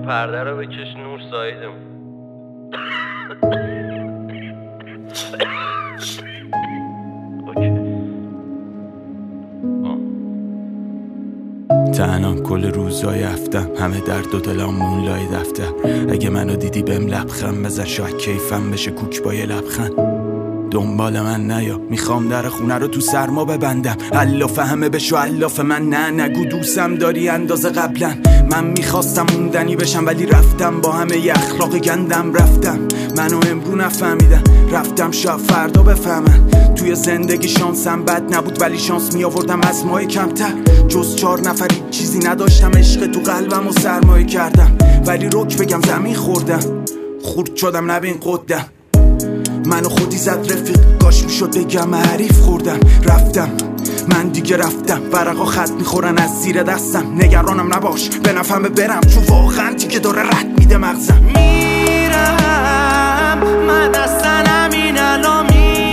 پرده رو بکش نور سایدم. تنها کل روزای هفتم، همه درد و دلام مونلای دفتر. اگه منو دیدی بهم لبخند بزن، شاید کیفم بشه کوک با یه لبخند. دنبال من نیا، میخوام در خونه رو تو سرما ببندم. الاف همه بشو الاف من، نه نگو دوستم داری اندازه قبلا. من میخواستم موندنی بشم ولی رفتم، با همه ی اخلاق گندم رفتم. منو امرو نفهمیدم، رفتم شاید فردا بفهمن. توی زندگی شانسم بد نبود ولی شانس می آوردم از ماه کمتر. جز 4 نفری چیزی نداشتم، عشق تو قلبم و سرمایه کردم. ولی رک بگم زمین خوردم، خورد شدم نبین قدم. منو خودی زد رفیق، کاش میشد بگم حریف خوردم. رفتم من دیگه رفتم، ورقا خط میخورن از زیر دستم. نگرانم نباش به نفهمه برم، چون واقعا دیگه داره رد میده مغزم. میرم من اصلا همین الان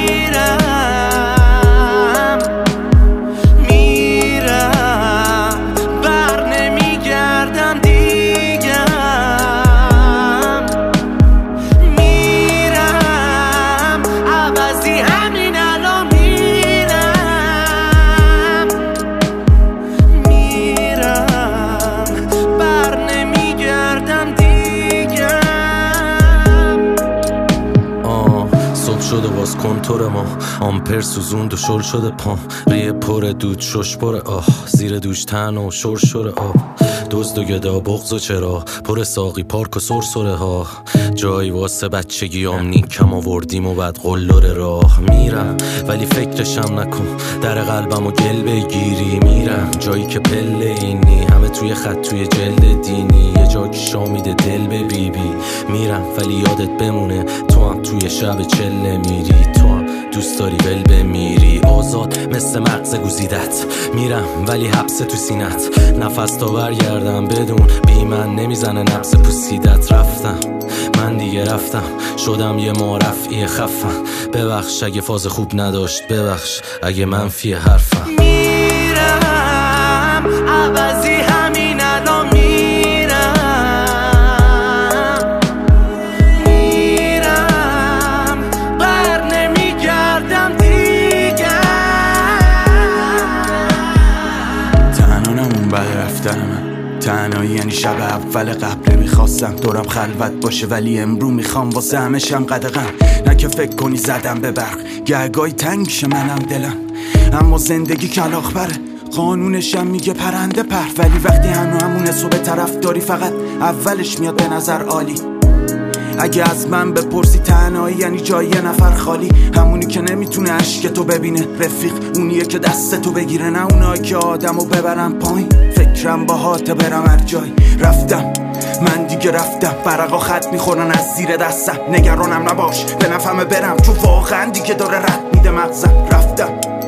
میرم بر نمیگردم دیگه. میرم عوضی همین الان میرم بر نمیگردم دیگه. صبح شده واز کنتور ما، آمپر سوزوند و شل شده پام. ریه پر دود شش پر آه، زیر دوش تن و شرشور آب. دزد و گدا بغض و چرا پر ساقی پارک و سرسره ها. جایی واسه بچگیام نیکم آوردیم و بعد قلدر راه. میرم ولی فکرشم نکن، در قلبم و گل بگیری. میرم جایی که پله اینی، همه توی خط توی جلد دینی. یه جا که شامیده دل به بیبی. میرم ولی یادت بمونه تو هم توی شب چله میری. تو هم دوست داری ول بمیری، آزاد مثل مغز گزیدت. میرم ولی حبس تو سینت، نفس تا برگردم بدون بی من نمیزنه نبض پوسیدت. رفتم من دیگه رفتم، شدم یه معرفی خفم. ببخش اگه فاز خوب نداشت، ببخش اگه منفی حرفم. میرم عوضی همین الان میرم بر نمیگردم دیگه. تنها نمون بعد رفتن من، تنهایی یعنی شب اول قبل. میخواستم دورم خلوت باشه ولی امرو میخوام واسه همشم قدغن. نه که فکر کنی زدم به برق، گهگاهی تنگ شه منم دلم. اما زندگی کلاغ بره، قانونشم میگه پرنده پر. ولی وقتی همونه صبح طرف داری فقط اولش میاد به نظر عالی. اگه از من بپرسی تنهایی یعنی جای یه نفر خالی. همونی که نمیتونه عشق تو ببینه رفیق، اونیه که دست تو بگیره، نه اونایی که آدمو ببرن پایین. فکرم باهات برم هر جای. رفتم من دیگه رفتم، ورقا خط میخورن از زیر دستم. نگرانم نباش به نفهمه برم، چون واقعا دیگه داره رد میده مغزم. رفتم